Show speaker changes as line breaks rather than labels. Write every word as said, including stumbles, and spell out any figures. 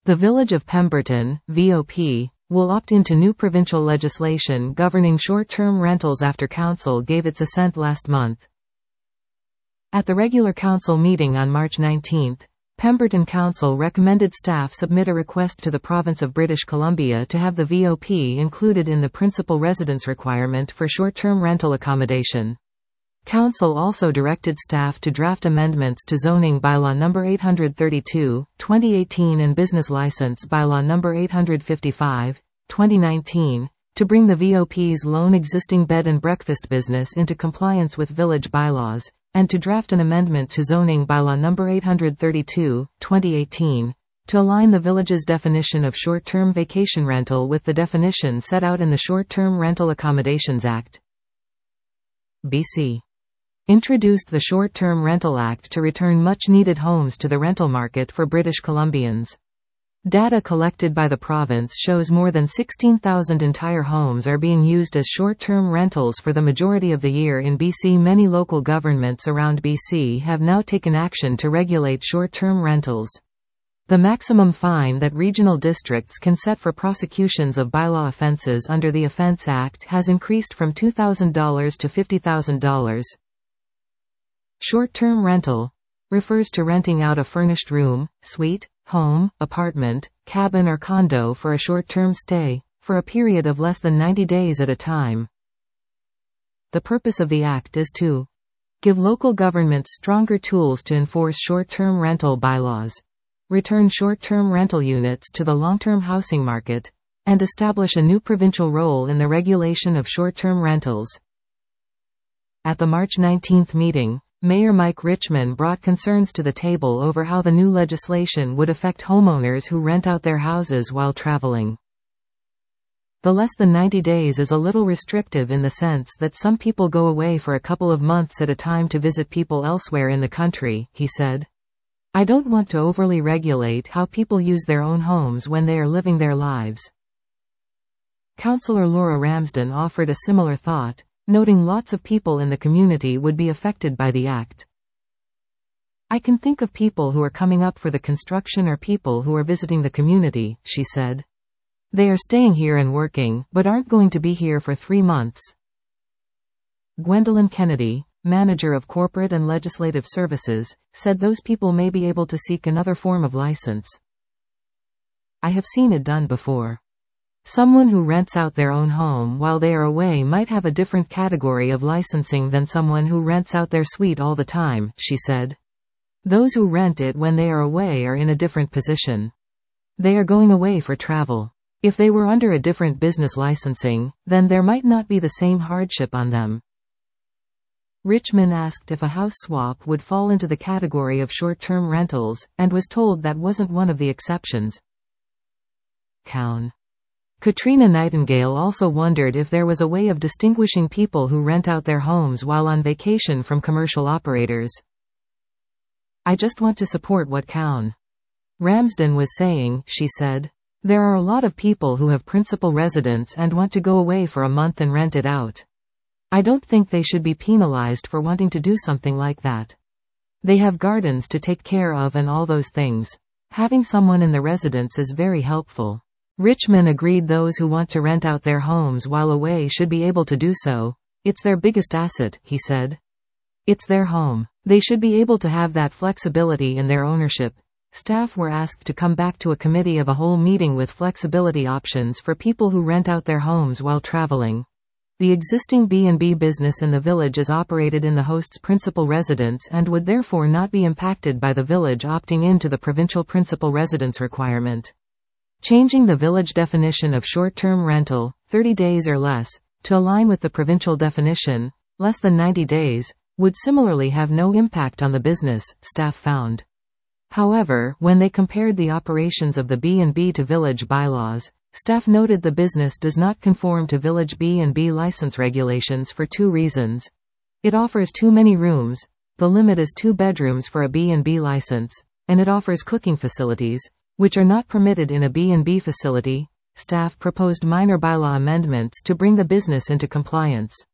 The Village of Pemberton, V O P, will opt into new provincial legislation governing short-term rentals after Council gave its assent last month. At the regular Council meeting on March nineteenth, Pemberton Council recommended staff submit a request to the Province of British Columbia to have the V O P included in the principal residence requirement for short-term rental accommodation. Council also directed staff to draft amendments to Zoning Bylaw number eight hundred thirty-two, twenty eighteen and Business License Bylaw number eight hundred fifty-five, twenty nineteen, to bring the V O P's lone existing bed and breakfast business into compliance with village bylaws, and to draft an amendment to Zoning Bylaw number eight hundred thirty-two, twenty eighteen, to align the village's definition of short-term vacation rental with the definition set out in the Short-Term Rental Accommodations Act. B C introduced the Short-Term Rental Act to return much-needed homes to the rental market for British Columbians. Data collected by the province shows more than sixteen thousand entire homes are being used as short-term rentals for the majority of the year in B C. Many local governments around B C have now taken action to regulate short-term rentals. The maximum fine that regional districts can set for prosecutions of bylaw offences under the Offence Act has increased from two thousand dollars to fifty thousand dollars. Short-term rental refers to renting out a furnished room, suite, home, apartment, cabin or condo for a short-term stay, for a period of less than ninety days at a time. The purpose of the Act is to give local governments stronger tools to enforce short-term rental bylaws, return short-term rental units to the long-term housing market, and establish a new provincial role in the regulation of short-term rentals. At the March nineteenth meeting, Mayor Mike Richman brought concerns to the table over how the new legislation would affect homeowners who rent out their houses while traveling. The less than ninety days is a little restrictive in the sense that some people go away for a couple of months at a time to visit people elsewhere in the country, he said. I don't want to overly regulate how people use their own homes when they are living their lives. Councillor Laura Ramsden offered a similar thought, noting lots of people in the community would be affected by the Act. I can think of people who are coming up for the construction or people who are visiting the community, she said. They are staying here and working, but aren't going to be here for three months. Gwendolyn Kennedy, manager of corporate and legislative services, said those people may be able to seek another form of license. I have seen it done before. Someone who rents out their own home while they are away might have a different category of licensing than someone who rents out their suite all the time, she said. Those who rent it when they are away are in a different position. They are going away for travel. If they were under a different business licensing, then there might not be the same hardship on them. Richman asked if a house swap would fall into the category of short-term rentals, and was told that wasn't one of the exceptions. Cown. Katrina Nightingale also wondered if there was a way of distinguishing people who rent out their homes while on vacation from commercial operators. I just want to support what Cown Ramsden was saying, she said. There are a lot of people who have principal residence and want to go away for a month and rent it out. I don't think they should be penalized for wanting to do something like that. They have gardens to take care of and all those things. Having someone in the residence is very helpful. Richman agreed those who want to rent out their homes while away should be able to do so. It's their biggest asset, he said. It's their home. They should be able to have that flexibility in their ownership. Staff were asked to come back to a committee of a whole meeting with flexibility options for people who rent out their homes while traveling. The existing B and B business in the village is operated in the host's principal residence and would therefore not be impacted by the village opting into the provincial principal residence requirement. Changing the village definition of short-term rental, thirty days or less, to align with the provincial definition, less than ninety days, would similarly have no impact on the business, staff found. However, when they compared the operations of the B and B to village bylaws, staff noted the business does not conform to village B and B license regulations for two reasons. It offers too many rooms, the limit is two bedrooms for a B and B license, and it offers cooking facilities, which are not permitted in a B and B facility. Staff proposed minor bylaw amendments to bring the business into compliance.